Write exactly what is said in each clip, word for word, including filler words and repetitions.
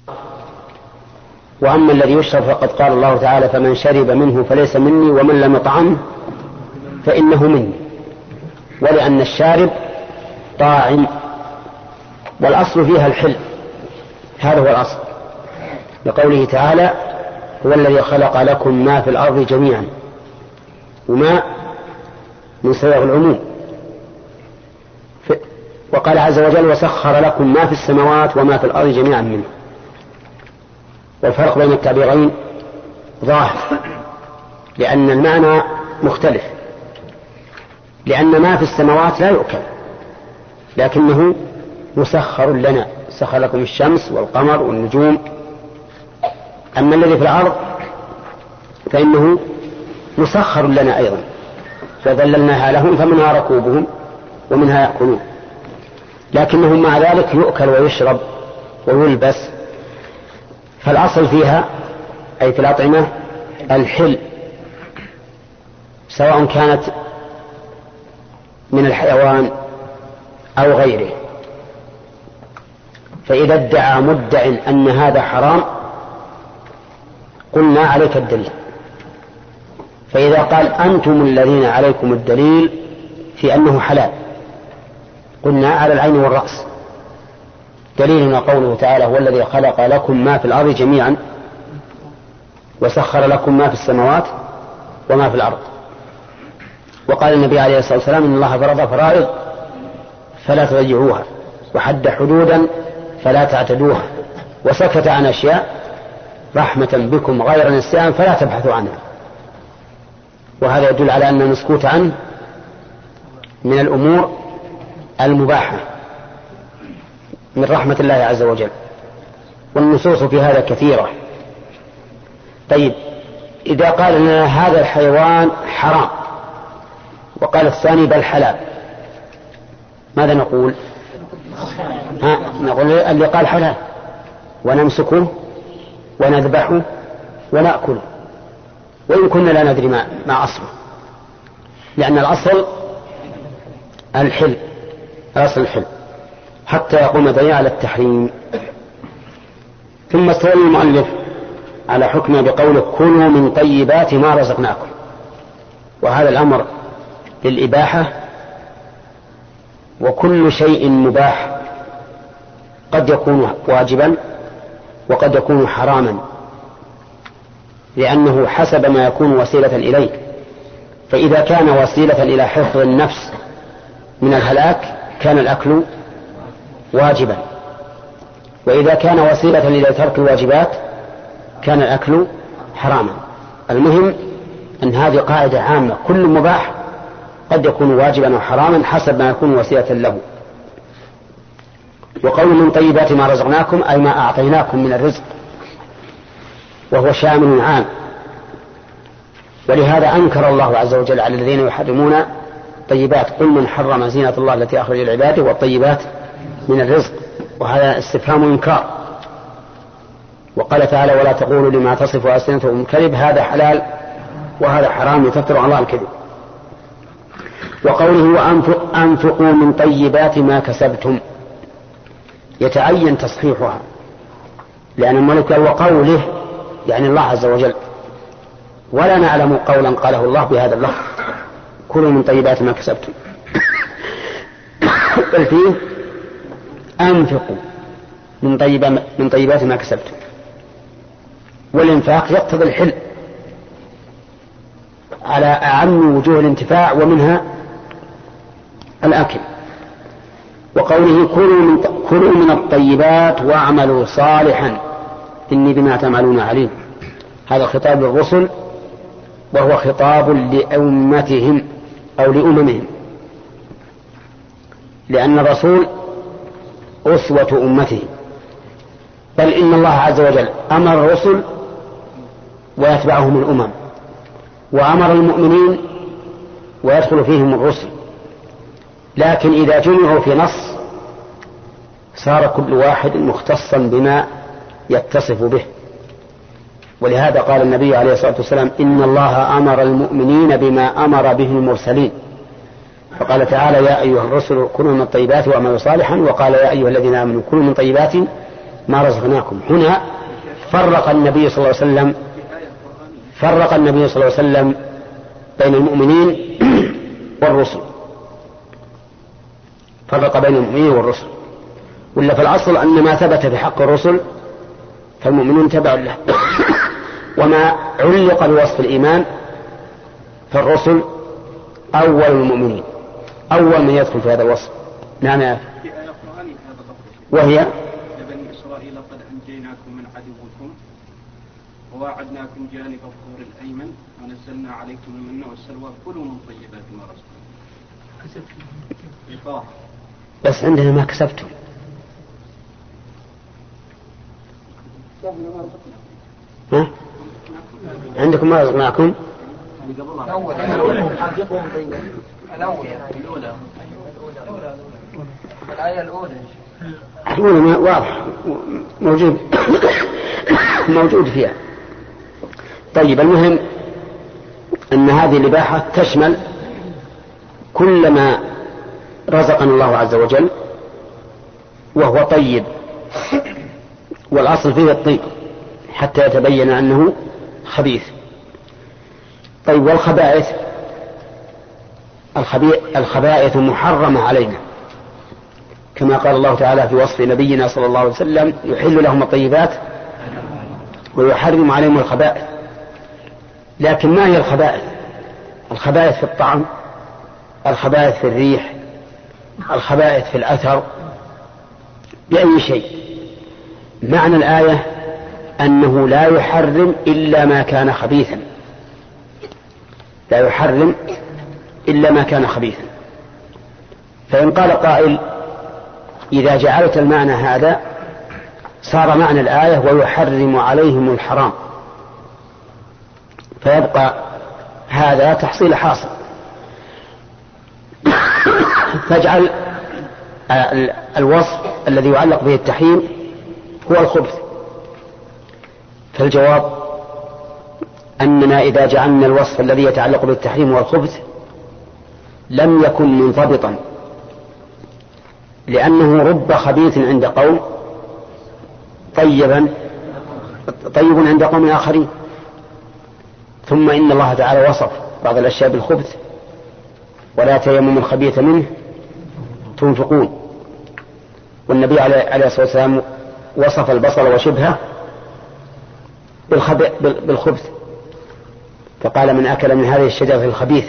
وأما الذي يشرب فقد قال الله تعالى فمن شرب منه فليس مني ومن لم يطعمه فإنه مني، ولأن الشارب طاعم، والأصل فيها الحل، هذا هو الأصل، لقوله تعالى هو الذي خلق لكم ما في الأرض جميعا، وما من صيغ العموم، وقال عز وجل وسخر لكم ما في السماوات وما في الأرض جميعا منه. والفرق بين التعبيرين ظاهر، لأن المعنى مختلف، لأن ما في السماوات لا يؤكل لكنه مسخر لنا، سخر لكم الشمس والقمر والنجوم. أما الذي في الأرض فإنه مسخر لنا أيضا، فذللناها لهم فمنها ركوبهم ومنها يأكلون، لكنهم مع ذلك يؤكل ويشرب ويلبس. فالأصل فيها أي في الأطعمة الحل، سواء كانت من الحيوان أو غيره. فإذا ادعى مدع أن هذا حرام قلنا عليك الدليل، فإذا قال أنتم الذين عليكم الدليل في أنه حلال قلنا على العين والرأس. دليلنا قوله تعالى هو الذي خلق لكم ما في الأرض جميعا وسخر لكم ما في السماوات وما في الأرض. وقال النبي عليه الصلاة والسلام إن الله فرض فرائض فلا تضيعوها، وحد حدودا فلا تعتدوها، وسكت عن أشياء رحمة بكم غير نسيان فلا تبحثوا عنها. وهذا يدل على أن المسكوت عنه من الأمور المباحة من رحمة الله عز وجل، والنصوص في هذا كثيرة. طيب إذا قال لنا هذا الحيوان حرام وقال الثاني بل حلال ماذا نقول؟ ها نقول اللي قال حلال ونمسكه ونذبحه ونأكله، وإن كنا لا ندري ما, ما أصله، لأن الأصل الحل، الأصل الحل حتى يقوم دليل على التحريم. ثم استدل المؤلف على حكمه بقوله كلوا من طيبات ما رزقناكم، وهذا الأمر للإباحة، وكل شيء مباح قد يكون واجبا وقد يكون حراما، لأنه حسب ما يكون وسيلة إليه. فإذا كان وسيلة إلى حفظ النفس من الهلاك كان الأكل واجبا، وإذا كان وسيلة إلى ترك الواجبات كان الأكل حراما. المهم أن هذه قاعدة عامة، كل مباح قد يكون واجبا أو حراما حسب ما يكون وسيلة له. وقول من طيبات ما رزقناكم أي ما أعطيناكم من الرزق، وهو شامل عام. ولهذا أنكر الله عز وجل على الذين يحرمون طيبات قل من حرم زينة الله التي أخرج لعباده والطيبات من الرزق، وهذا استفهام إنكار. وقال تعالى ولا تقولوا لما تصف ألسنتكم الكذب هذا حلال وهذا حرام لتفتروا على الله الكذب. وقوله وأنفق أنفقوا من طيبات ما كسبتم يتعين تصحيحها، لأن الملك وقوله يعني الله عز وجل، ولا نعلم قولا قاله الله بهذا اللفظ كلوا من طيبات ما كسبتم بل فيه أنفقوا من, طيب من طيبات ما كسبتم، والإنفاق يقتضي الحل على أعم وجوه الانتفاع ومنها الأكل. وقوله كلوا من, كلوا من الطيبات واعملوا صالحا إني بما تعملون عليم، هذا خطاب للرسل وهو خطاب لأمتهم أو لأممهم، لأن الرسول أسوة أمته، بل إن الله عز وجل أمر الرسل ويتبعهم الأمم، وأمر المؤمنين ويدخل فيهم الرسل، لكن إذا جمعوا في نص صار كل واحد مختصا بما يتصف به. ولهذا قال النبي عليه الصلاة والسلام إن الله أمر المؤمنين بما أمر به المرسلين، فقال تعالى يا أيها الرسل كلوا من الطيبات وأعملوا صالحا، وقال يا أيها الذين آمنوا كلوا من طيبات ما رزقناكم. هنا فرق النبي صلى الله عليه وسلم فرق النبي صلى الله عليه وسلم بين المؤمنين والرسل، فرق بين المؤمنين والرسل. ولا في الأصل أن ما ثبت في حق الرسل فالمؤمنون تبع له، وما علق بوصف الإيمان فالرسل أول المؤمنين، أول من يدخل في هذا الوصف. نعم يا أخي. وهي يا بني إسرائيل قد أنجيناكم من عدوكم وواعدناكم جانب الطور الأيمن ونزلنا عليكم المن والسلوى كلوا من طيبات ما رزقناكم. بس عندنا ما كسبتم. ها؟ عندكم ما رزقناكم؟ الآية الأولى الأولى واضح موجود موجود فيها. طيب، المهم أن هذه الإباحة تشمل كل ما رزقنا الله عز وجل وهو طيب، والأصل فيه الطيب حتى يتبين أنه خبيث. طيب، والخبائث الخبائث محرمة علينا، كما قال الله تعالى في وصف نبينا صلى الله عليه وسلم: يحل لهم الطيبات ويحرم عليهم الخبائث. لكن ما هي الخبائث؟ الخبائث في الطعم، الخبائث في الريح، الخبائث في الأثر، بأي شيء. معنى الآية أنه لا يحرم إلا ما كان خبيثا، لا يحرم إلا ما كان خبيثا. فإن قال قائل: إذا جعلت المعنى هذا صار معنى الآية ويحرم عليهم الحرام، فيبقى هذا تحصيل حاصل. فاجعل الوصف الذي يعلق به التحريم هو الخبث. فالجواب أننا إذا جعلنا الوصف الذي يتعلق بالتحريم هو الخبث لم يكن منضبطا، لأنه رب خبيث عند قوم طيبا طيب عند قوم آخرين. ثم إن الله تعالى وصف بعض الأشياء بالخبث: ولا تيمموا الخبيث منه تنفقون. والنبي عليه الصلاة والسلام وصف البصل وشبهه بالخبث، فقال: من أكل من هذه الشجرة الخبيثة.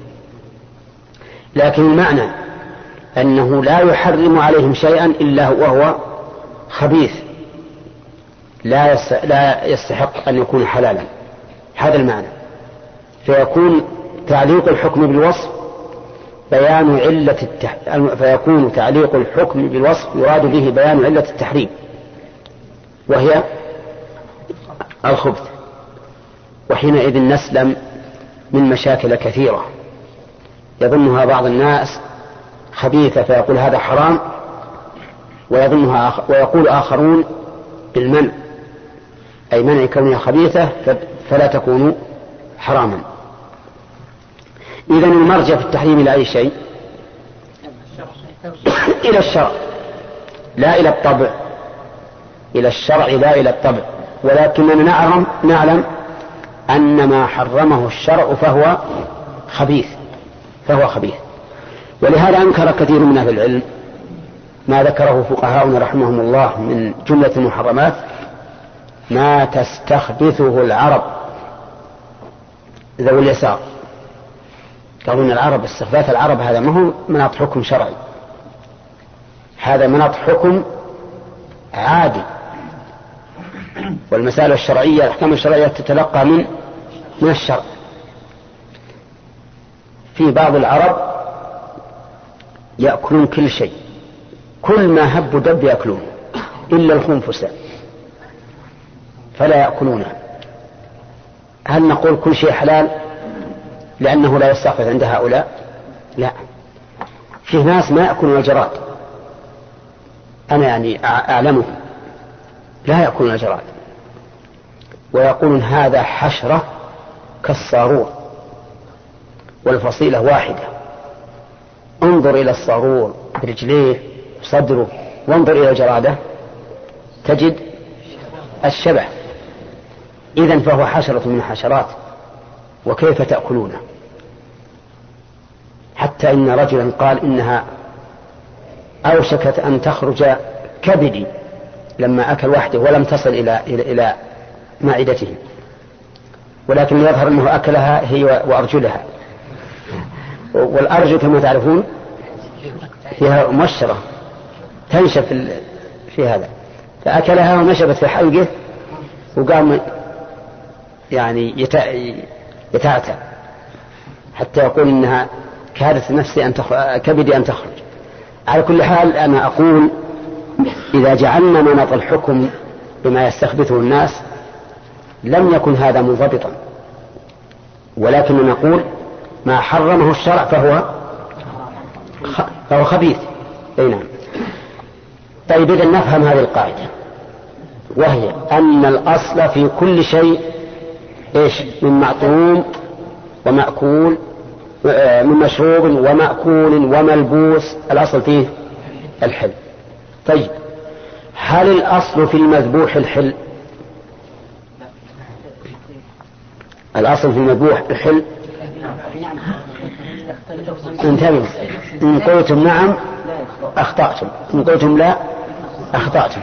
لكن المعنى أنه لا يحرم عليهم شيئا إلا وهو خبيث، لا يستحق أن يكون حلالا. هذا المعنى. فيكون تعليق الحكم بالوصف بيان علة التح... فيكون تعليق الحكم بالوصف يراد به بيان علة التحريم، وهي الخبث. وحينئذ نسلم من مشاكل كثيرة يظنها بعض الناس خبيثة فيقول هذا حرام، ويظنها آخر ويقول آخرون بالمنع، أي منع كونها خبيثة فلا تكون حراما. إذن المرجع في التحريم إلى أي شيء؟ إلى الشرع لا إلى الطبع، إلى الشرع لا إلى الطبع. ولكننا نعلم, نعلم أن ما حرمه الشرع فهو خبيث فهو خبيث ولهذا أنكر كثير من أهل العلم ما ذكره فقهاؤنا رحمهم الله من جملة المحرمات ما تستخبثه العرب ذوي اليسار. قالوا إن العرب استخباث العرب هذا ما هو مناط حكم شرعي، هذا مناط حكم عادي، والمسائل الشرعية الأحكام الشرعية تتلقى من من الشرع. في بعض العرب يأكلون كل شيء، كل ما هب دب يأكلون إلا الخنفسة فلا يأكلونه. هل نقول كل شيء حلال لأنه لا يستخبث عند هؤلاء؟ لا، في ناس ما يأكلون الجراد، أنا يعني أعلمهم لا يأكلون الجراد، ويقولون هذا حشرة كالصارور والفصيلة واحدة. انظر إلى الصارور برجليه صدره وانظر إلى الجرادة تجد الشبع، إذن فهو حشرة من الحشرات، وكيف تأكلونه؟ حتى إن رجلا قال إنها أوشكت أن تخرج كبدي لما أكل وحده ولم تصل إلى إلى إلى معدته، ولكن يظهر أنه أكلها هي وأرجلها، والأرجل كما تعرفون فيها مشرة تنشف في هذا، فأكلها ونشبت في حلقه وقام يعني يتعتع حتى يقول إنها كادت نفسي أن تخرج كبدي أن تخرج. على كل حال أنا أقول إذا جعلنا مناط الحكم بما يستخبثه الناس لم يكن هذا منضبطا، ولكن نقول ما حرمه الشرع فهو فهو خبيث. أي نعم. طيب إذا نفهم هذه القاعدة، وهي أن الأصل في كل شيء إيش؟ من معطوم ومأكول، من مشروب ومأكول وملبوس، الأصل فيه الحل. طيب هل الأصل في المذبوح الحل؟ الأصل في المذبوح الحل. انتبهوا، إن قلتم نعم أخطأتم، إن قلتم لا أخطأتم.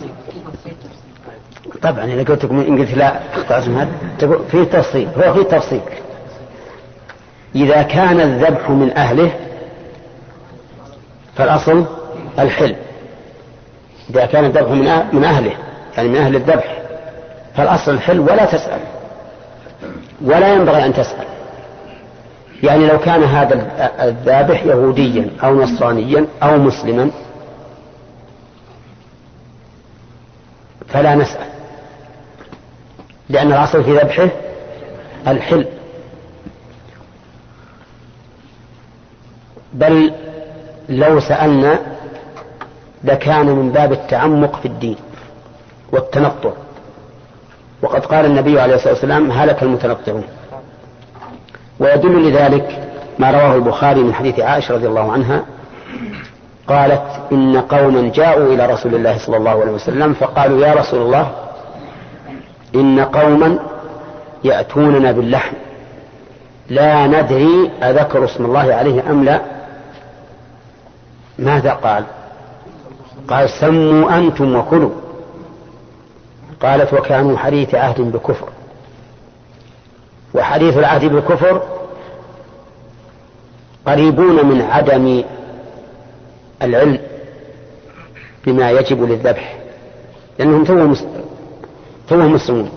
طبعا إذا قلت لكم إن قلت لا أخطأتم هذا فيه تفصيل، هو فيه تفصيل. إذا كان الذبح من أهله فالأصل الحل، إذا كان الذبح من أهله يعني من أهل الذبح فالأصل الحل، ولا تسأل ولا ينبغي أن تسأل. يعني لو كان هذا الذابح يهوديا أو نصرانيا أو مسلما فلا نسأل، لأن الأصل في ذبحه الحل. بل لو سألنا لكان من باب التعمق في الدين والتنطع، وقد قال النبي عليه الصلاة والسلام هلك المتنطعون. ويدل لذلك ما رواه البخاري من حديث عائشة رضي الله عنها قالت إن قوما جاءوا إلى رسول الله صلى الله عليه وسلم فقالوا يا رسول الله إن قوما يأتوننا باللحم لا ندري أذكر اسم الله عليه أم لا. ماذا قال؟ قال سموا أنتم وكلوا. قالت وكانوا حديث عهد بكفر، وحديث العهد بالكفر قريبون من عدم العلم بما يجب للذبح، لأنهم توهم مسلمون.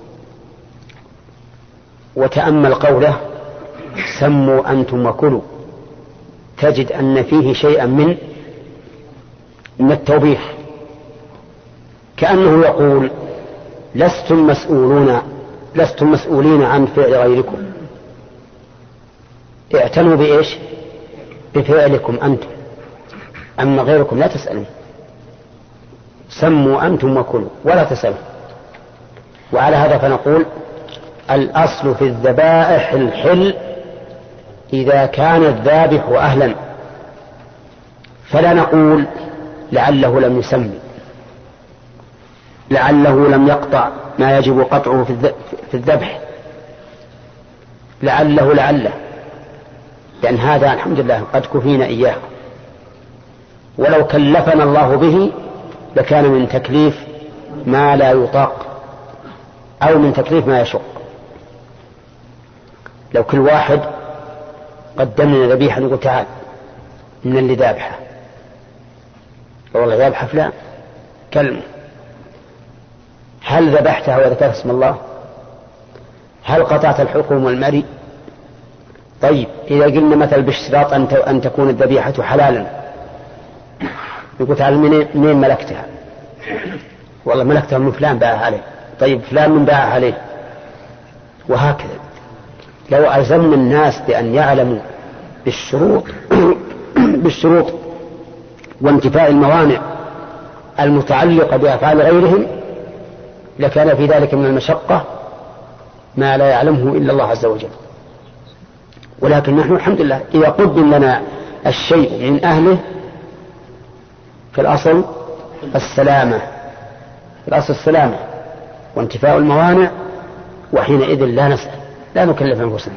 وتأمل قوله سموا أنتم وكلوا، تجد أن فيه شيئا من من التوبيخ، كأنه يقول لستم مسؤولون لستم مسؤولين عن فعل غيركم، اعتنوا بإيش؟ بفعلكم أنتم، أما غيركم لا تسألون. سموا أنتم وكلوا ولا تسألوا. وعلى هذا فنقول الأصل في الذبائح الحل إذا كان الذابح أهلا، فلا نقول لعله لم يسمي، لعله لم يقطع ما يجب قطعه في الذبح، لعله لعله، لأن هذا الحمد لله قد كفينا إياه، ولو كلفنا الله به لكان من تكليف ما لا يطاق أو من تكليف ما يشق. لو كل واحد قدم لنا ذبيحة نقول تعال من اللي ذابحه، والله ذابحه فلان كلمه، هل ذبحتها وذكرت اسم الله؟ هل قطعت الحكم والمري؟ طيب إذا قلنا مثل باشتراط أن تكون الذبيحة حلالا، يقول تعال منين ملكتها؟ والله ملكتها من فلان باعها عليه. طيب فلان من باعها عليه؟ وهكذا. لو ألزمنا الناس بأن يعلموا بالشروط بالشروط وانتفاء الموانع المتعلقة بأفعال غيرهم لكان في ذلك من المشقة ما لا يعلمه إلا الله عز وجل. ولكن نحن الحمد لله إذا قدم لنا الشيء من أهله فالأصل السلامة، الأصل السلامة وانتفاء الموانع، وحينئذ لا نسأل، لا نكلف أنفسنا.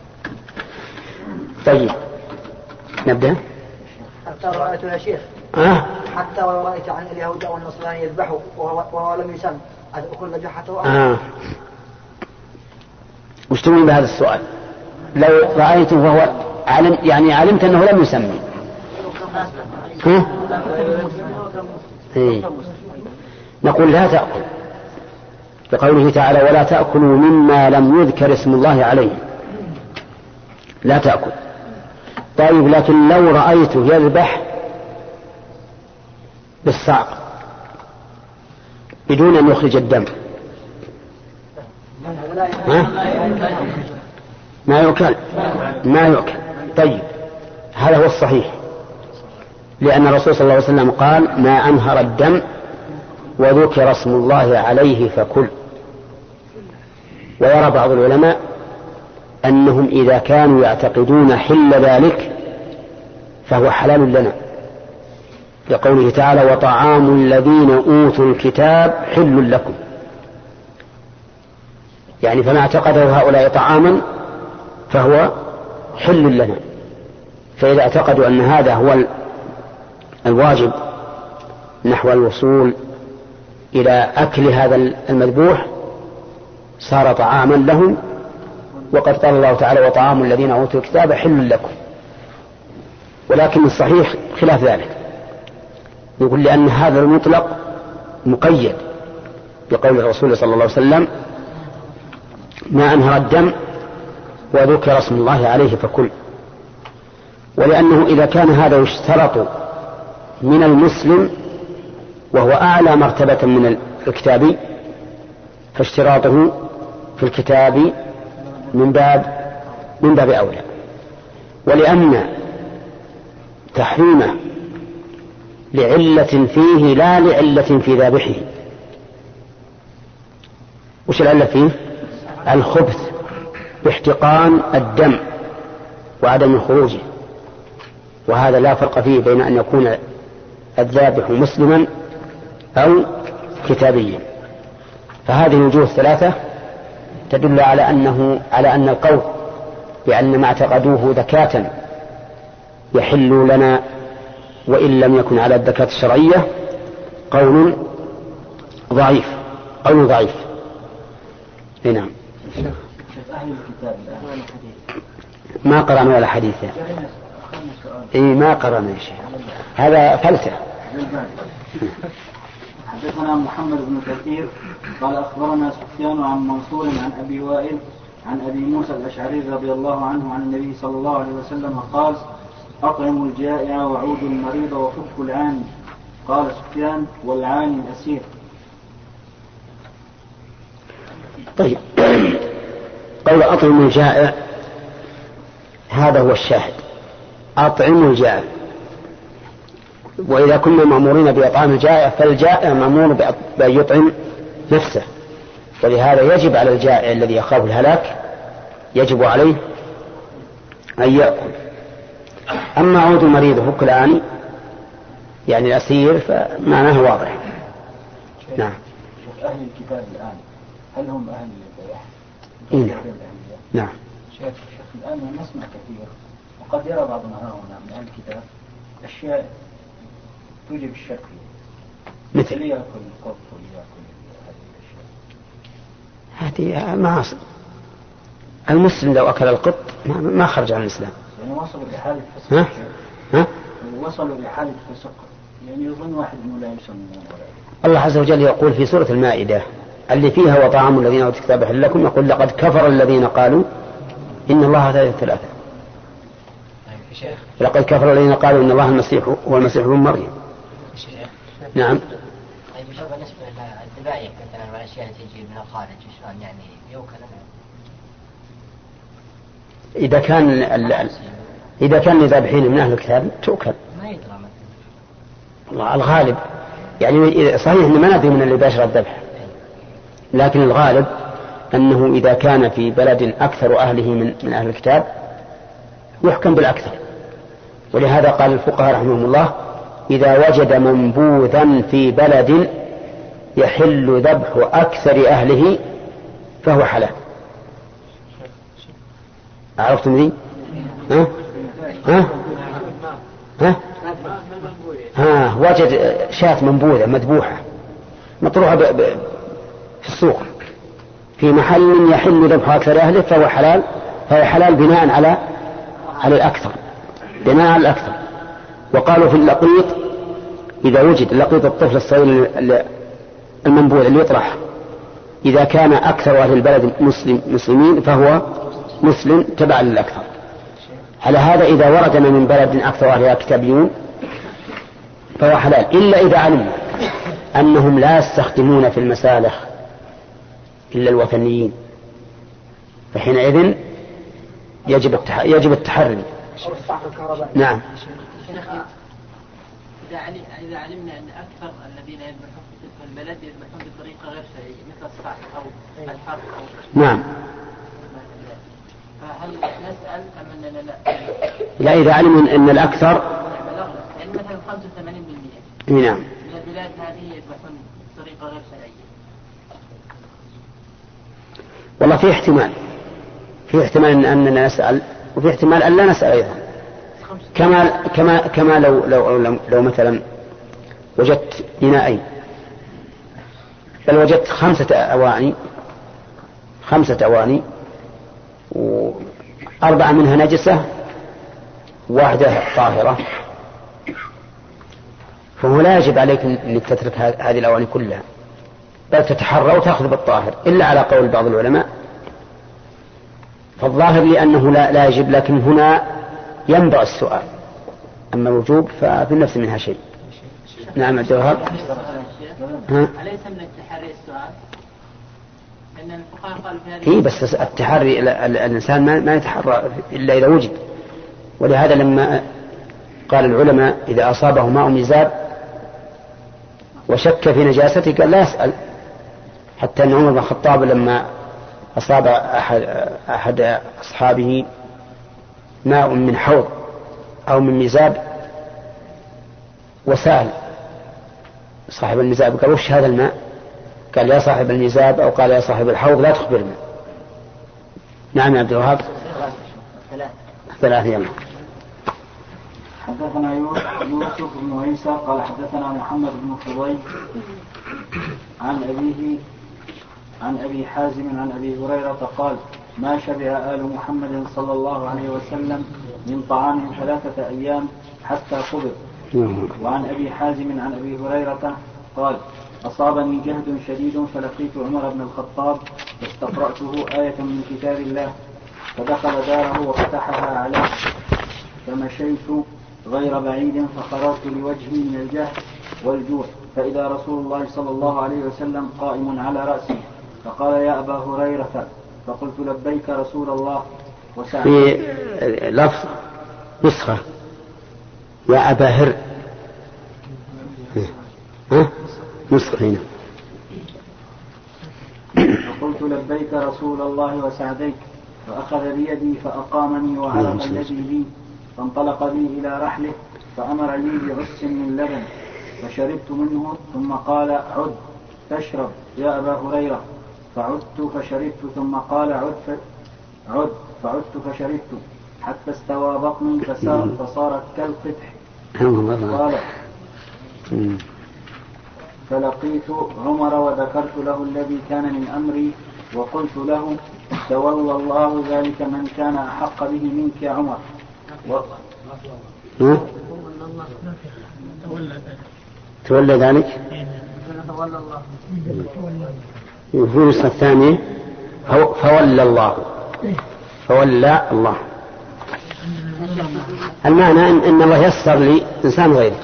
طيب نبدأ. حتى رأيت يا شيخ أه؟ حتى ولو رأيت عن اليهود أو النصراني يذبحوا وهو, وهو لم يسم أكل ذبيحته؟ آه. وش تقول بهذا السؤال؟ لو رأيته وهو علم، يعني علمت أنه لم يسمي، ها؟ إيه. نقول لا تأكل، لقوله تعالى ولا تأكلوا مما لم يذكر اسم الله عليه، لا تأكل. طيب لكن لو رأيته يذبح بالصعق بدون أن يخرج الدم، ها؟ ما يؤكل، ما يؤكل. طيب هذا هو الصحيح، لأن الرسول صلى الله عليه وسلم قال ما أنهر الدم وذكر اسم الله عليه فكل. ويرى بعض العلماء أنهم إذا كانوا يعتقدون حل ذلك فهو حلال لنا، لقوله تعالى وطعام الذين أوتوا الكتاب حل لكم، يعني فما اعتقده هؤلاء طعاما فهو حل لنا. فإذا اعتقدوا أن هذا هو الواجب نحو الوصول إلى أكل هذا المذبوح صار طعاما لهم، وقد قال الله تعالى وطعام الذين أوتوا الكتاب حل لكم. ولكن الصحيح خلاف ذلك، يقول لأن هذا المطلق مقيد بقول الرسول صلى الله عليه وسلم ما أنهر الدم وذكر اسم الله عليه فكل. ولأنه إذا كان هذا يشترط من المسلم وهو أعلى مرتبة من الكتابي فاشتراطه في الكتاب من باب من باب أولى. ولأن تحريمه لعلة فيه لا لعلة في ذابحه. وش العلة فيه؟ الخبث باحتقان الدم وعدم خروجه، وهذا لا فرق فيه بين أن يكون الذابح مسلما أو كتابيا. فهذه الوجوه الثلاثة تدل على أنه على أن القول بأن ما اعتقدوه ذكاة يحل لنا وإن لم يكن على الذكاة الشرعية قول ضعيف، قول ضعيف. نعم. ما قرأنا ولا حديثا. إيه ما قرأنا يا شيخ، هذا فلسفة. حدثنا محمد بن كثير قال أخبرنا سفيان عن منصور عن أبي وائل عن أبي موسى الأشعري رضي الله عنه عن النبي صلى الله عليه وسلم قال أطعموا الجائع وعودوا المريض وفكوا العاني. قال سفيان والعاني الأسير. طيب قول أطعموا الجائع هذا هو الشاهد، أطعموا الجائع. وإذا كنا مأمورين بإطعام الجائع فالجائع مأمور بأن يطعم نفسه، ولهذا يجب على الجائع الذي يخاف الهلاك يجب عليه أن يأكل. أما عود المريض وفك العاني يعني الأسير فمعناه واضح. نعم. شوف أهل الكتاب الآن هل هم أهل الذبح؟ إيه. نعم. شيخ الآن نسمع كثير وقد يرى بعضنا هنا من أهل الكتاب أشياء توجب الشك فيه، مثل يأكل القط ويأكل هذه الأشياء. هذه ما أصل. المسلم لو أكل القط ما خرج عن الإسلام. يعني وصلوا لحالة فسق. ها؟ ها؟ وصلوا لحالة فسق، يعني يظن واحد إنه لا يسمون ولا. الله عز وجل يقول في سورة المائدة اللي فيها وطعام الذين أوتوا الكتاب حل لكم، يقول لقد كفر الذين قالوا إن الله ثالث ثلاثة. لقد كفر الذين قالوا إن الله المسيح هو المسيح ابن مريم. نعم. طيب شوف بالنسبة للذبائح مثلا والأشياء التي تجي من الخارج شلون يعني يوكل؟ إذا كان ال... إذا كان الذابحين من أهل الكتاب تؤكل. ما يدرى مثلا. الله الغالب يعني صحيح إن ما ندري من اللي باشر الذبح، لكن الغالب أنه إذا كان في بلد أكثر أهله من من أهل الكتاب يحكم بالأكثر. ولهذا قال الفقهاء رحمهم الله إذا وجد منبوذا في بلد يحل ذبح أكثر أهله فهو حلال. عرفتم ذي؟ ها؟ ها؟ ها؟ ها وجد شاة منبوذة مذبوحة مطروحة ب... ب... في السوق في محل يحل ذبح أكثر أهله فهو حلال، فهو حلال بناء على على الأكثر، بناء على الأكثر. وقالوا في اللقيط إذا وجد اللقيط الطفل الصغير المنبوذ اللي يطرح إذا كان أكثر أهل البلد مسلم مسلمين فهو مسلم تبع للأكثر. على هذا إذا وردنا من بلد أكثر أهلها كتابيون فهو حلال، إلا إذا علمنا أنهم لا يستخدمون في المسالخ إلا الوثنيين فحينئذ يجب يجب التحري. نعم. إذا علمنا أن أكثر الذين يذبحون في تلك البلد يذبحون بطريقة غير شرعية مثل الصحف أو الحرق أو نعم. فهل نسأل أم أننا لا؟ لا إذا علموا أن الأكثر يعني مثلا خمسة وثمانين بالمئة نعم من البلاد هذه يذبحون بطريقة غير شرعية. والله في احتمال في احتمال أننا نسأل وفي احتمال أن لا نسأل أيضا. كما كما كما لو لو لو, لو مثلا وجدت إناءين بل وجدت خمسة أواني خمسة أواني وأربعة منها نجسة واحدة طاهرة فهو لا يجب عليك أنك تترك هذه الأواني كلها بل تتحرى وتأخذ بالطاهر إلا على قول بعض العلماء. فالظاهر لأنه لا, لا يجب، لكن هنا ينبغي السؤال، أما الوجوب ففي النفس منها شيء. نعم عبد الوهاب. أليس من التحري السؤال؟ لأن الفقهاء قالوا في هذه إيه بس التحري الإنسان ما, ما يتحرى إلا إذا وجد، ولهذا لما قال العلماء إذا أصابه ماء مزاب وشك في نجاسته قال لا يسأل، حتى أن عمر بن الخطاب لما أصاب أحد, أحد أصحابه ماء من حوض أو من مزاب وسأل صاحب المزاب قال وش هذا الماء؟ قال يا صاحب المزاب أو قال يا صاحب الحوض لا تخبرنا. نعم يا عبد الوهاب. ثلاثة يلا. حدثنا يوسف بن عيسى قال حدثنا محمد بن فضيل عن أبيه عن أبي حازم عن أبي هريرة قال ما شبع آل محمد صلى الله عليه وسلم من طعام ثلاثة أيام حتى قبض. وعن أبي حازم عن أبي هريرة قال أصابني جهد شديد فلقيت عمر بن الخطاب فاستقرأته آية من كتاب الله فدخل داره وفتحها عليه فمشيت غير بعيد فخرجت لوجهي من الجهد والجوع فإذا رسول الله صلى الله عليه وسلم قائم على رأسي فقال يا أبا هريرة فقلت لبيك رسول الله في لفظ نسخة يا أبا هر ها نسخة هنا فقلت لبيك رسول الله وسعديك فأخذ بيدي فأقامني وعرف الذي لي فانطلق بي إلى رحله فأمر لي بعس من لبن فشربت منه ثم قال عد تشرب يا أبا هريرة فعدت فشربت ثم قال عد عد فعدت فشربت حتى استوى بطني فصار فصارت كالقدح. قال فلقيت عمر وذكرت له الذي كان من أمري وقلت له تولى الله ذلك من كان أحق به منك يا عمر. و... تولى ذلك في النسخة الثانية فولى الله فولى الله. المعنى إن, إن الله يسر لي إنسان غيرك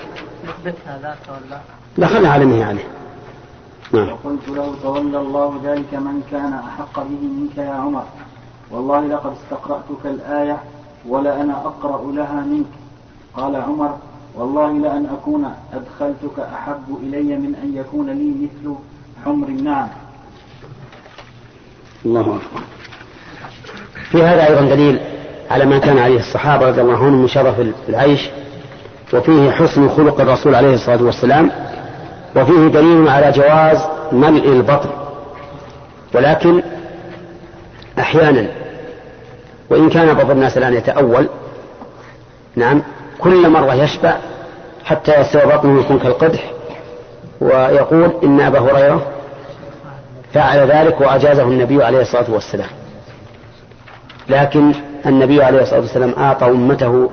دخلنا على مه عليه. وقلت له تولى الله ذلك من كان أحق به منك يا عمر والله لقد استقرأتك الآية ولا أنا أقرأ لها منك. قال عمر والله لأن أكون أدخلتك أحب إلي من أن يكون لي مثل حمر النعم. الله أكبر. في هذا أيضا دليل على ما كان عليه الصحابة رضي الله عنهم من شرف العيش وفيه حسن خلق الرسول عليه الصلاة والسلام وفيه دليل على جواز ملء البطن، ولكن أحيانا وإن كان بعض الناس الآن يتأول، نعم، كل مرة يشبع حتى يستوى بطنه يكون كالقدح، ويقول إن أبا هريرة فعل ذلك وأجازه النبي عليه الصلاة والسلام. لكن النبي عليه الصلاة والسلام أعطى أمته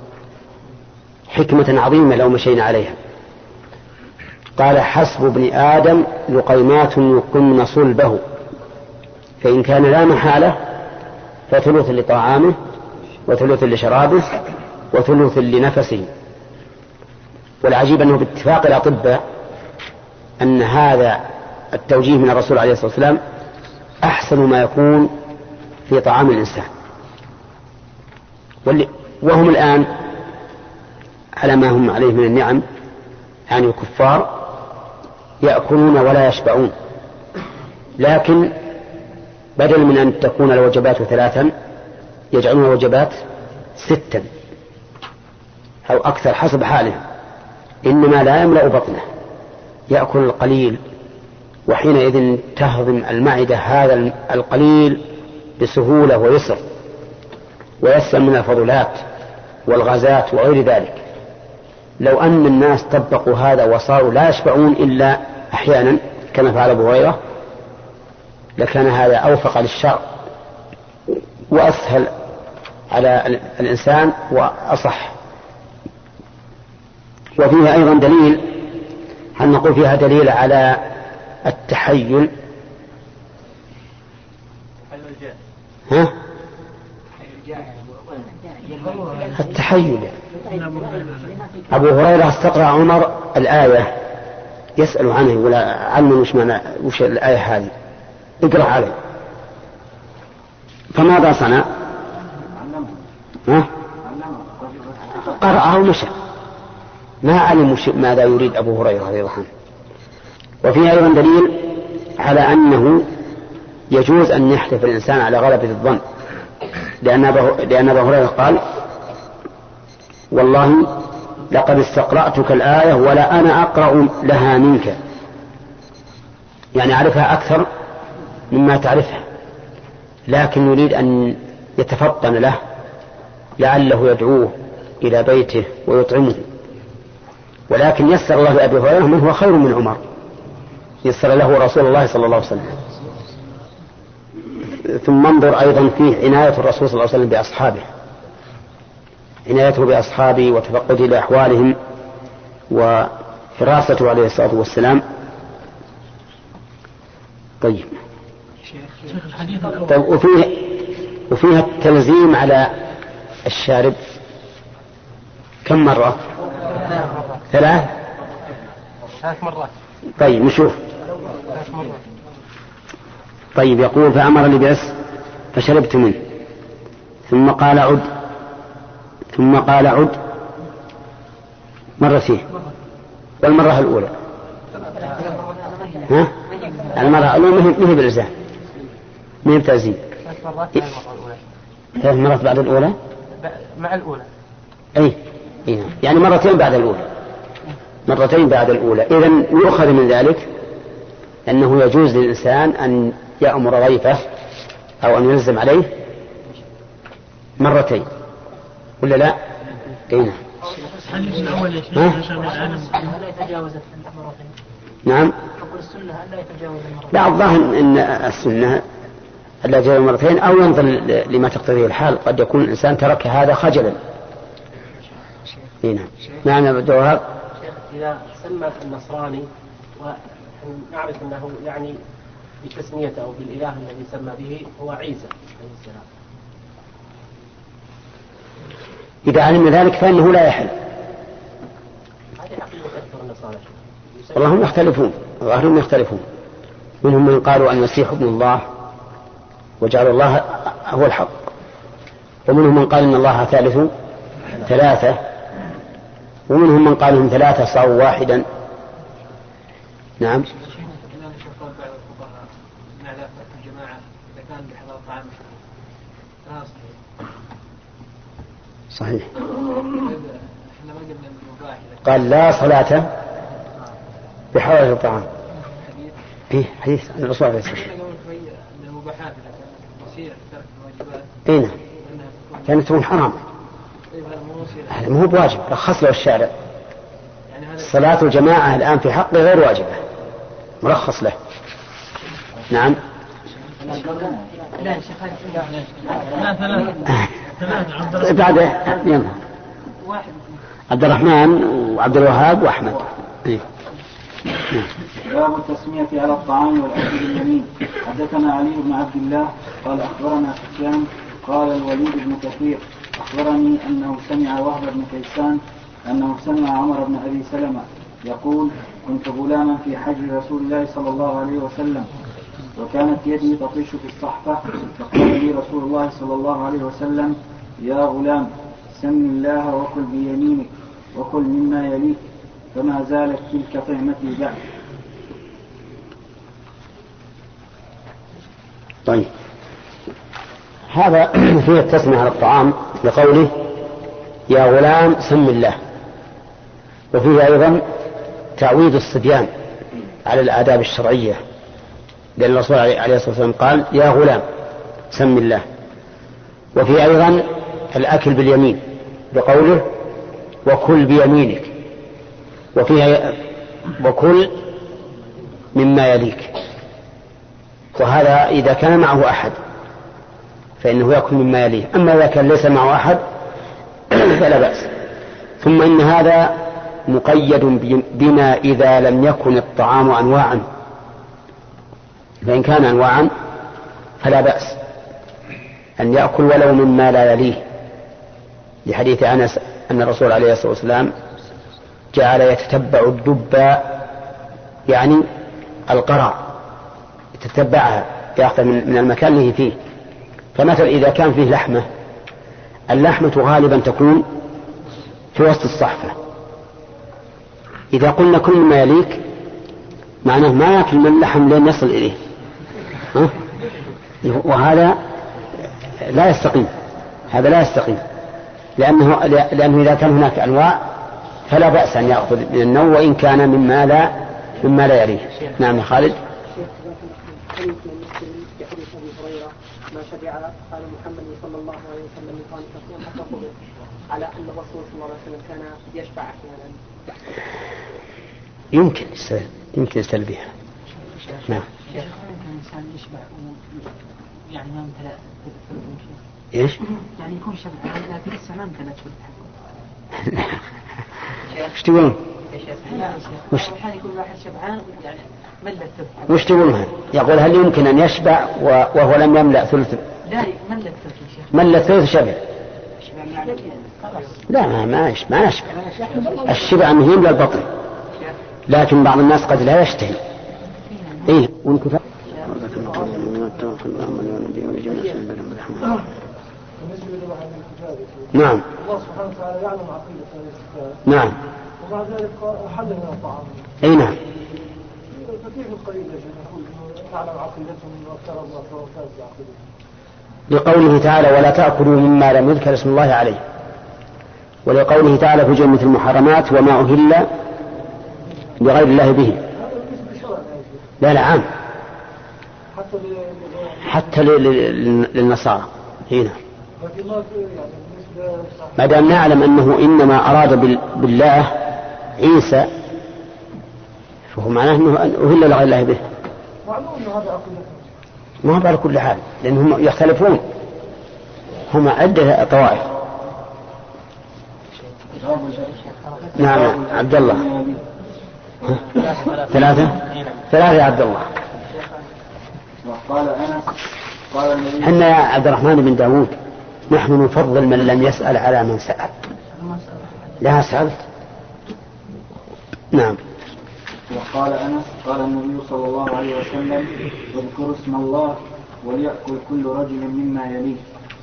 حكمة عظيمة لو مشينا عليها. قال: حسب ابن آدم لقيمات يقمن صلبه، فإن كان لا محالة فثلث لطعامه وثلث لشرابه وثلث لنفسه. والعجيب أنه باتفاق الأطباء أن هذا التوجيه من الرسول عليه الصلاة والسلام أحسن ما يكون في طعام الإنسان. وهم الآن على ما هم عليه من النعم، يعني الكفار يأكلون ولا يشبعون، لكن بدل من أن تكون الوجبات ثلاثا يجعلون الوجبات ستا أو أكثر حسب حالهم، إنما لا يملأ بطنه، يأكل القليل، وحينئذ تهضم المعدة هذا القليل بسهولة ويسر، ويسلم من الفضلات والغازات وغير ذلك. لو أن الناس طبقوا هذا وصاروا لا يشبعون إلا أحيانا كما فعل أبو هريرة لكان هذا أوفق للشرع وأسهل على الإنسان وأصح. وفيها أيضا دليل، هل نقول فيها دليل على التحيل؟ ها؟ التحيل. أبو هريرة استقرأ عمر الآية يسأل عنه ولا علم وش معنى وش الآية هذه، اقرأ عليه، فماذا صنع؟ ها؟ قرأه ومشى، ما علم ماذا يريد أبو هريرة رضي الله عنه. وفيها أيضا دليل على أنه يجوز أن يحلف الإنسان على غلبة الظن، لأن أبا هريرة قال: والله لقد استقرأتك الآية ولا أنا أقرأ لها منك، يعني أعرفها أكثر مما تعرفها، لكن يريد أن يتفطن له لعله يدعوه إلى بيته ويطعمه. ولكن يسر الله لأبي هريرة من هو خير من عمر، يسر له رسول الله صلى الله عليه وسلم. ثم انظر أيضا فيه عناية الرسول صلى الله عليه وسلم بأصحابه، عنايته بأصحابه وتفقده لأحوالهم وحراسته عليه الصلاة والسلام. طيب, طيب وفيه وفيها التلزيم على الشارب كم مرة؟ ثلاث ثلاث مرات. طيب نشوف. طيب يقول: فأمر لي بأس فشربت منه، ثم قال عد، ثم قال عد مرتين، والمرة الأولى ها؟ المرة الأولى ما هي بالإلزام، ما هي بتلزيم. ثلاث مرات بعد الأولى مع الأولى، أي يعني مرتين بعد الأولى، مرتين بعد الأولى. إذن يؤخذ من ذلك أنه يجوز للإنسان أن يأمر ضيفه أو أن يلزم عليه مرتين، ولا لا؟ قينا. نعم. لا، الظاهر أن السنة ألا يتجاوز مرتين، أو ينظر لما تقتضيه الحال، قد يكون الإنسان ترك هذا خجلا. هنا معنى الجواب: إذا سمى النصراني ونعرف أنه يعني بتسميته أو بالإله الذي سمى به هو عيسى عليه السلام، إذا علم ذلك فإنه لا يحل. هذه حقيقة أكثر النصارى. والله هم يختلفون، ظاهرهم يختلفون، منهم من قالوا أن المسيح ابن الله وجعل الله هو الحق، ومنهم من قال إن الله ثالث ثلاثة، ومنهم من قال هم ثلاثة صاروا واحدا. نعم. صحيح. قال لا صلاة بحضرة الطعام. إيه حديث عن الرسول عليه الصلاة والسلام. المباحات وسيلة ترك الواجبات. إيه نعم. كانت تكون حرام. هذا مو بواجب، رخص له الشارع. صلاة الجماعة الآن في حقه غير واجبة، مرخص له. نعم. لا ثلاثة. بعد يلا. عبد الرحمن وعبد الوهاب وأحمد. إيه. باب التسمية على الطعام والأكل باليمين. حدثنا علي بن عبد الله قال أخبرنا سفيان قال الوليد بن كثير أخبرني أنه سمع وهب بن كيسان أنه سمع عمر بن أبي سلمة يقول كنت غلاما في حج رسول الله صلى الله عليه وسلم وكانت يدي تطيش في الصحفة فقال لي رسول الله صلى الله عليه وسلم يا غلام سم الله وكل بيمينك وكل مما يليك فما زالت تلك طعمتي بعد. طيب هذا فيه التسمية على الطعام لقوله يا غلام سم الله، وفيه أيضا تعويد الصبيان على الآداب الشرعية، لأن الرسول عليه الصلاة والسلام قال يا غلام سم الله. وفيه أيضا الأكل باليمين بقوله وكل بيمينك، وفيها وكل مما يليك، وهذا إذا كان معه أحد فإنه يأكل مما يليه، أما إذا كان ليس معه أحد فلا بأس. ثم إن هذا مقيد بما إذا لم يكن الطعام أنواعا، فإن كان أنواعا فلا بأس أن يأكل ولو مما لا يليه، لحديث أنس أن الرسول عليه الصلاة والسلام جعل يتتبع الدب، يعني القرع يتتبعها يأخذ من المكان اللي فيه. فمثل إذا كان فيه لحمة، اللحمة غالبا تكون في وسط الصحفة، إذا قلنا كل ما يليك معناه ما يأكل من اللحم لين يصل إليه، ها؟ وهذا لا يستقيم، هذا لا يستقيم، لأنه, لأنه إذا كان هناك أنواع فلا بأس أن يأخذ من النوع وإن كان مما لا مما لا يليه. نعم يا خالد. ما شبع قال محمد صلى الله عليه وسلم قال تصوم حتى قبل على أن الرسول صلى الله عليه وسلم كان يشبع أحيانا. يمكن يستل... يمكن يستلبيها. نعم. يمكن الإنسان يشبع يعني ما امتلأ. إيش؟ يعني يكون شبعان لكن لسه ما امتلأ شبع. وش تقولون؟ وش يكون واحد شبعان يعني ملت. وش تقولون؟ يقول هل يمكن أن يشبع وهو لم يملأ ثلث؟ لا ملت ملت ثلث شبع. لا ما ما ما يشبع. الشبع أنه يملأ البطن، لكن بعض الناس قد لا يشتهي. إيه ونكفى. نعم. الله سبحانه وتعالى يعلم عقيدة. نعم. ومع ذلك حل من الطعام. أي نعم. فكيف القليل الذي نقول تعلم عقيدتهم وافترض وفاز بعقيدتهم؟ لقوله تعالى ولا تأكلوا مما لم يذكر اسم الله عليه، ولقوله تعالى في جنة المحرمات وما أهل لغير الله به. لا لا عام حتى للنصارى هنا، ما دام نعلم أنه إنما أراد بالله عيسى فهو معناه أنه أهل لغير الله به. ما هو على كل حال لأنهم يختلفون، هم عدة طوائف. نعم عبد الله. ثلاثة ثلاثة يا عبد الله. قال أنس قال النبي حنا يا عبد الرحمن بن داود نحن نفضل من لم يسأل على من سأل. لا سألت. نعم. وقال أنس قال النبي صلى الله عليه وسلم اذكروا اسم الله وليأكل كل رجل مما يليه.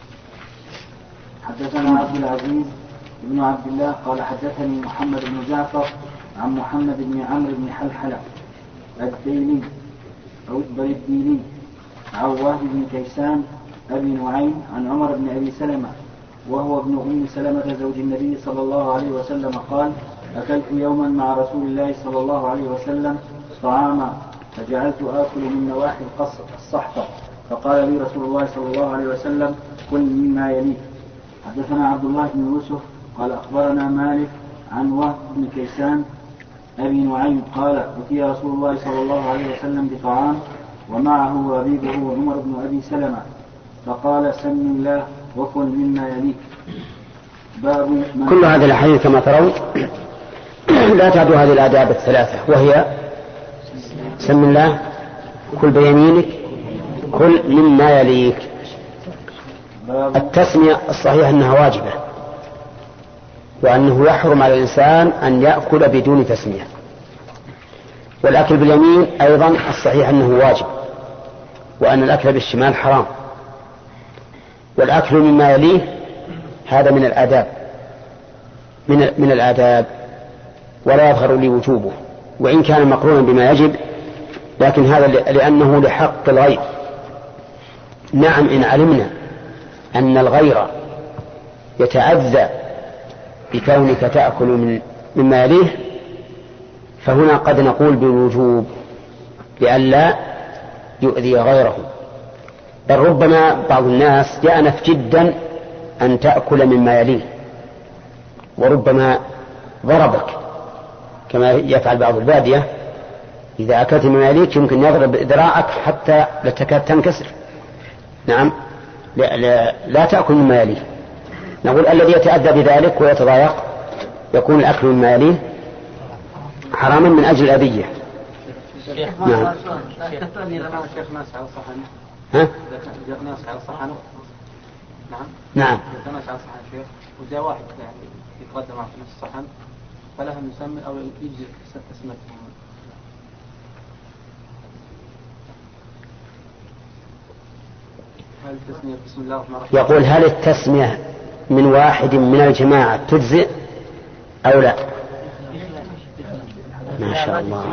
حدثنا عبد العزيز بن عبد الله قال حدثني محمد بن جعفر عن محمد بن عمرو بن حلحلة الديلي أو الديلي عن وهب بن كيسان أبي نعيم عن عمر بن أبي سلمة وهو ابن أم سلمة زوج النبي صلى الله عليه وسلم قال أكلت يوما مع رسول الله صلى الله عليه وسلم طعاما فجعلت آكل من نواحي الصحفة، فقال لي رسول الله صلى الله عليه وسلم: كل مما يليك. حدثنا عبد الله بن يوسف قال أخبرنا مالك عن وهب بن كيسان أبي نعيم قال: أتي رسول الله صلى الله عليه وسلم بطعام ومعه ربيبه عمر بن أبي سلمة، فقال: سم الله وكل مما يليك. باب كل هذه الأحاديث كما ترون لا تعد هذه الآداب الثلاثة، وهي: سم الله، كل بيمينك، كل مما يليك. التسمية الصحيح أنها واجبة، وأنه يحرم على الإنسان أن يأكل بدون تسمية. والأكل باليمين أيضا الصحيح أنه واجب، وأن الأكل بالشمال حرام. والأكل مما يليه هذا من الآداب من, من الآداب ولا يظهر لي وجوبه، وإن كان مقرونا بما يجب، لكن هذا لأنه لحق الغير. نعم، إن علمنا أن الغير يتأذى بكونك تأكل من مما يليه فهنا قد نقول بالوجوب لئلا يؤذي غيره. بل ربما بعض الناس يأنف جدا أن تأكل مما يليه، وربما ضربك كما يفعل بعض البادية، إذا أكلت مما يليك يمكن يضرب ذراعك حتى لا تكاد تنكسر. نعم، لا, لا, لا تأكل مما يليه. نقول الذي يتأذى بذلك ويتضايق يكون الأكل مما يليه حراما من أجل الأذية. نعم. شيخ ناس على الصحن. ها؟ جاء ناس على الصحن. نعم. نعم. جاء ناس على الصحن شيخ، وجاء واحد يعني يتقدم على نفس الصحن فلهم يسمي أو يجزي اسمه. هل التسمية بسم الله الرحمن الرحيم؟ يقول: هل التسمية من واحد من الجماعة تجزئ أو لا؟ ما شاء الله.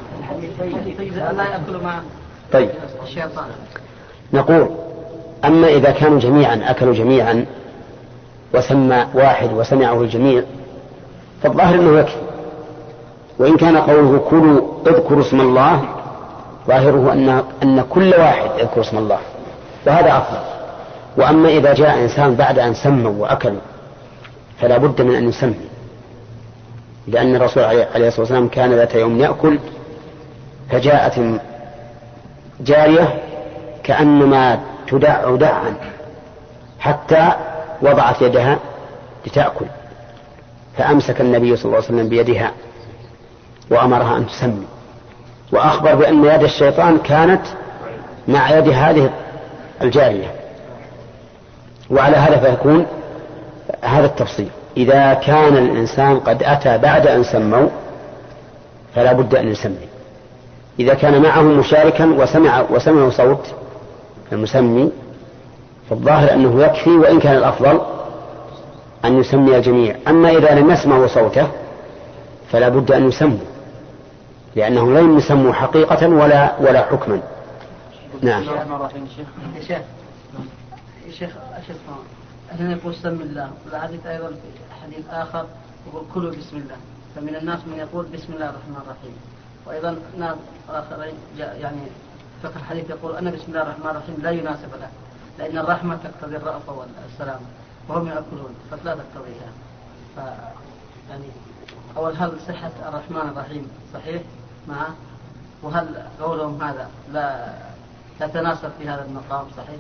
طيب، نقول: أما إذا كانوا جميعا أكلوا جميعا وسمى واحد وسمعه الجميع فالظاهر أنه يكفي. وإن كان قوله كلوا اذكروا اسم الله ظاهره أن, أن كل واحد يذكر اسم الله، وهذا أفضل. وأما إذا جاء إنسان بعد أن سموا وأكلوا فلا بد من أن يسمي، لأن الرسول عليه الصلاة والسلام كان ذات يوم يأكل فجاءت جارية كأنما تدع دعا حتى وضعت يدها لتأكل، فأمسك النبي صلى الله عليه وسلم بيدها وأمرها أن تسمي، وأخبر بأن يد الشيطان كانت مع يد هذه الجارية. وعلى هذا فيكون هذا التفصيل: إذا كان الإنسان قد أتى بعد أن سموا فلا بد أن يسمي. إذا كان معه مشاركا وسمع وسمع صوت المسمي فالظاهر أنه يكفي، وإن كان الأفضل أن يسمي الجميع. أما إذا لم يسمعوا صوته فلا بد أن يسموا، لأنهم لم يسموا حقيقة ولا ولا حكما. نعم. يا شيخ يا شيخ هنا يقول سم الله، والحديث أيضا في حديث آخر يقول كلوا بسم الله. فمن الناس من يقول بسم الله الرحمن الرحيم، وأيضا ناس آخرين يعني فقه الحديث يقول أن بسم الله الرحمن الرحيم لا يناسب له، لأن الرحمة تقتضي الرأفة والسلام وهم يأكلون فلا تقتضيها. ف يعني أول هل صحة الرحمن الرحيم صحيح معه، وهل قولهم هذا لا يتناسب في هذا المقام صحيح؟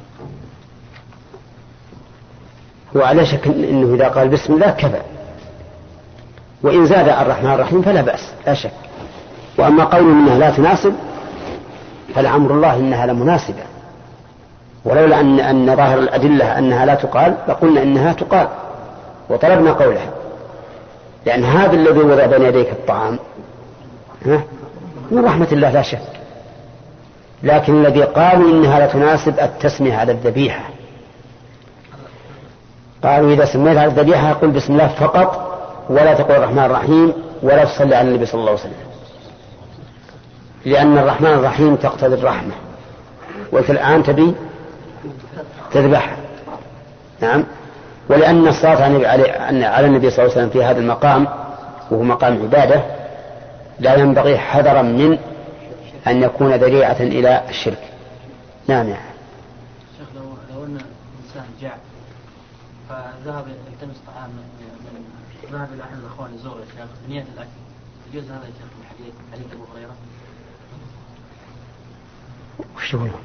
وعلى شك إنه إذا قال بسم الله كفى، وإن زاد الرحمن الرحيم فلا بأس لا شك. وأما قول إنها لا تناسب فالأمر الله إنها لمناسبة، ولولا أن, أن ظاهر الأدلة أنها لا تقال لقلنا إنها تقال وطلبنا قولها، لأن هذا الذي وضع بين يديك الطعام من رحمة الله لا شك. لكن الذي قالوا إنها لا تناسب التسمية على الذبيحة، قالوا إذا سميت على الذبيحة قل بسم الله فقط ولا تقول الرحمن الرحيم ولا تصلي على النبي صلى الله عليه وسلم، لأن الرحمن الرحيم تقتضي الرحمة، وأنت الآن تبي تذبحها. نعم. ولأن الصلاة على النبي صلى الله عليه وسلم في هذا المقام وهو مقام عبادة لا ينبغي حذرا من أن يكون ذريعة إلى الشرك. نعم يا شيخ، لو لو أن إنسان جاع فذهب يلتمس طعام من ذهب إلى أحد الأخوان يزور يا شيخ بنية الأكل، يجوز هذا يا شيخ من حديث حديث أبو هريرة؟ وش هو؟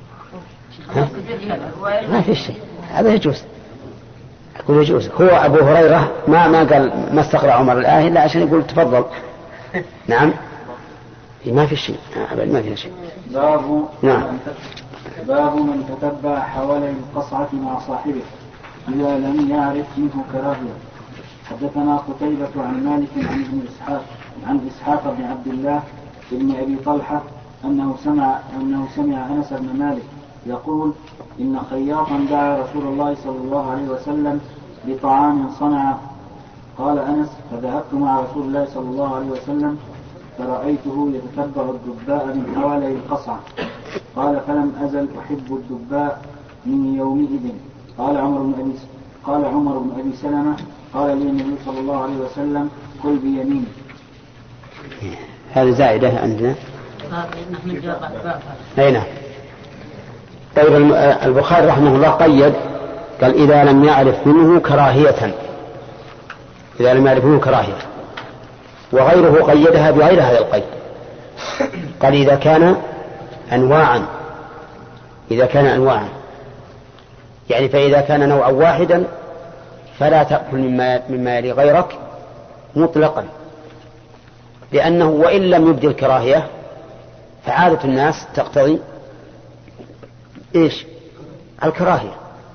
ما في شيء، هذا يجوز. أقول يجوز. هو أبو هريرة ما ما قال ما استقرأ عمر الآية إلا عشان يقول تفضل. نعم ما في شيء، ما في شيء. باب نعم. باب من تتبع حوالي القصعة مع صاحبه إذا لم يعرف منه كراهية. حدثنا قتيبة عن مالك عن ابن إسحاق عن إسحاق بن عبد الله بن أبي طلحة أنه سمع أنه سمع أنس بن مالك يقول إن خياطا دعا رسول الله صلى الله عليه وسلم بطعام صنعه. قال أنس فذهبت مع رسول الله صلى الله عليه وسلم فرأيته يتتبع الدباء من حوالي القصعة. قال فلم أزل أحب الدباء من يومئذ. قال عمر بن أبي قال عمر بن أبي سلمة قال لي النبي صلى الله عليه وسلم كل بيمينك. هذه زائدة عندنا. أي نعم. طيب البخاري رحمه الله قيد قال إذا لم يعرف منه كراهية، إذا لم يعرف منه كراهية، وغيره قيدها بغير هذا القيد. قال إذا كان أنواعا، إذا كان أنواعا يعني فإذا كان نوعا واحدا فلا تأكل مما, مما يلي غيرك مطلقا، لأنه وإن لم يبدي الكراهية فعادة الناس تقتضي إيش؟ الكراهية.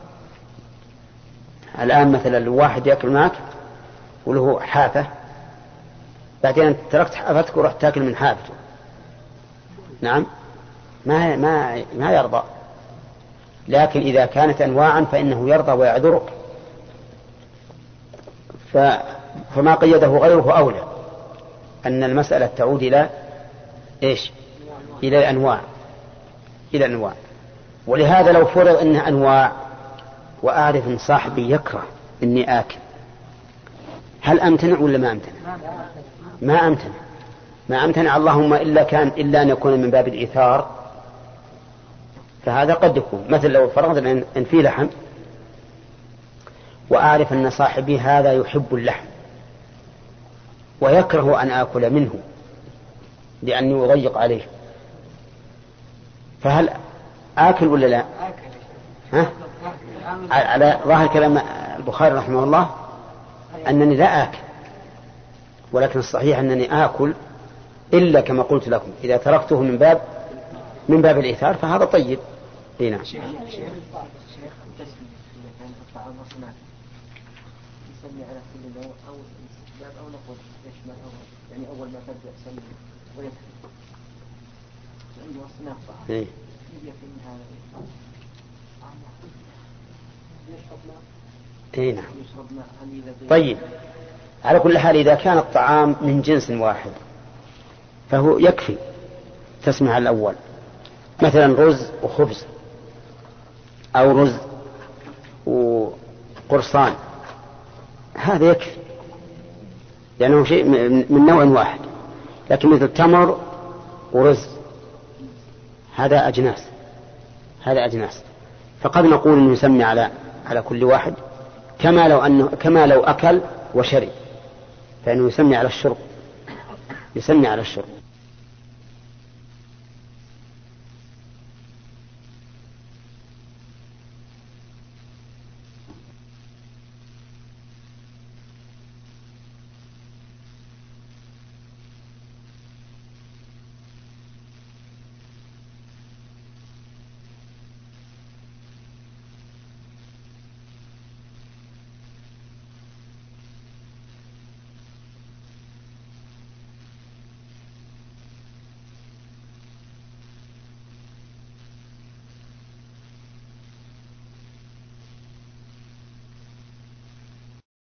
الآن مثلا الواحد يأكل معك وله حافة، بعدين تركت حافتك ورحت تأكل من حافته، نعم ما ما ما يرضى. لكن إذا كانت أنواعا فإنه يرضى ويعذرك، فما قيده غيره أولى، أن المسألة تعود إلى إيش؟ إلى الأنواع، إلى الأنواع. ولهذا لو فرض أنها أنواع وأعرف أن صاحبي يكره إني آكل، هل أمتنع ولا ما أمتنع؟ ما أمتنع، ما أمتنع. اللهم إلا كان إلا أن يكون من باب الإيثار، فهذا قد يكون مثل لو فرضنا أن في لحم وأعرف أن صاحبي هذا يحب اللحم ويكره أن آكل منه لأني أضيق عليه، فهل آكل ولا لا؟ ها؟ على ظاهر كلام البخاري رحمه الله أنني لا آكل، ولكن الصحيح أنني آكل إلا كما قلت لكم إذا تركته من باب من باب الإيثار فهذا طيب. هنا شيخ الطعام أصناف يسمي على كل نوع أو الاستحباب أو نقول يشمل أو يعني أول ما تبدأ سمي ويكفي عنده أصناف طعام يجي في هذا يشرب ماء. اي نعم. طيب على كل حال إذا كان الطعام من جنس واحد فهو يكفي تسمع على الأول، مثلا رز وخبز أو رز وقرصان، هذا يكفي لأنه شيء من نوع واحد. لكن مثل تمر ورز هذا أجناس، هذا أجناس، فقد نقول إنه يسمي على على كل واحد كما لو أنه كما لو أكل وشرب، فإنه يسمي على الشرب، يسمي على الشرب.